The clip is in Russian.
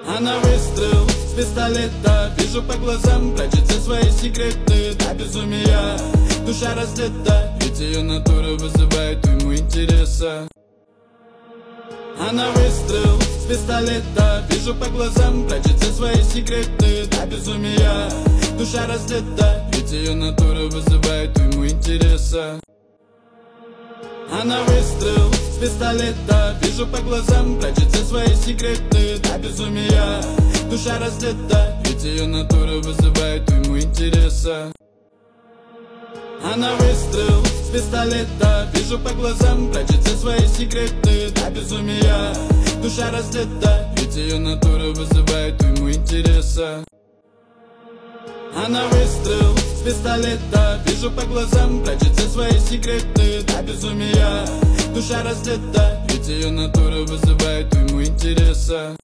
Она выстрел с пистолета, вижу по глазам, прячет все свои секреты. До безумия душа раздета, ведь ее натура вызывает уйму интереса. Она выстрел с пистолета, вижу по глазам, прячет все свои секреты. До безумия душа раздета, ведь ее натура вызывает уйму интереса. Она выстрел с пистолета, вижу по глазам, прячет все свои секреты. До безумия душа раздета, ведь ее натура вызывает уйму интереса. Она выстрел с пистолета, вижу по глазам, прячет все свои секреты. До безумия душа раздета, ведь ее натура вызывает уйму интереса. Она выстрел с пистолета, вижу по глазам, прячет все свои секреты. До безумия душа раздета, ведь ее натура вызывает уйму интереса.